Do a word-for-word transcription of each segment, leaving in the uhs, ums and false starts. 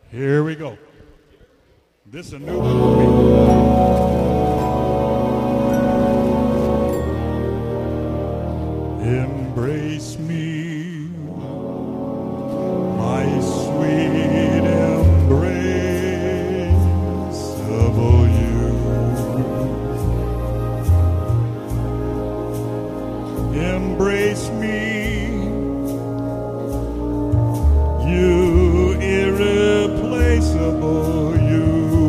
Here we go. This is a new one for me. Embrace me, my sweet embraceable you. Embrace me, you irreplaceable you.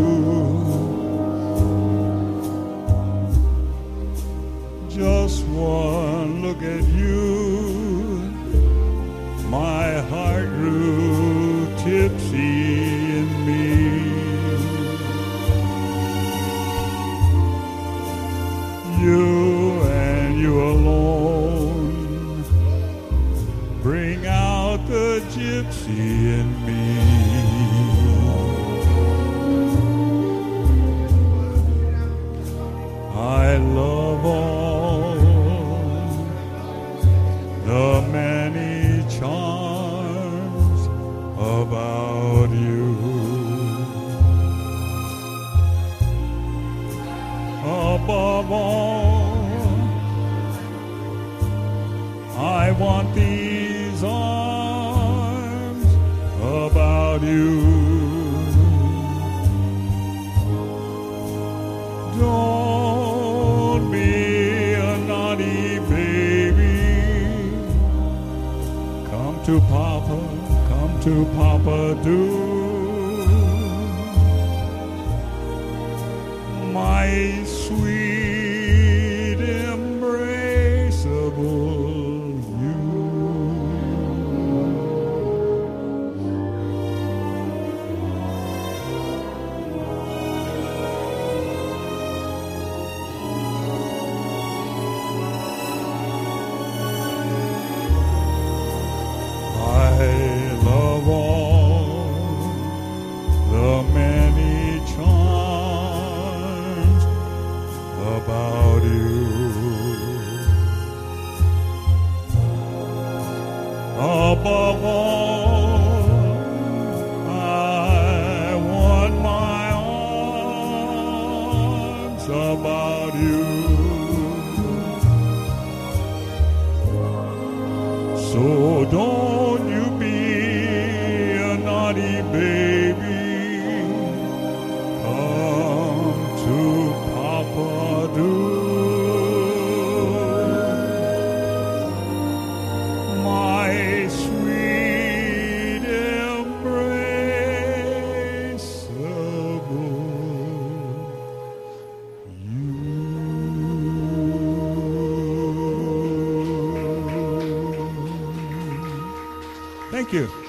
Just one look at you, my heart grew tipsy in me. You and you alone bring out the gypsy in me. I love all the many charms about you. Above all, I want these arms about you. Don't be a naughty baby. Come to Papa, come to Papa, do. My sweet embraceable about you. Above all, I want my arms about you. So don't you be a naughty baby. Come to Papa, do. My sweet embraceable you. Thank you.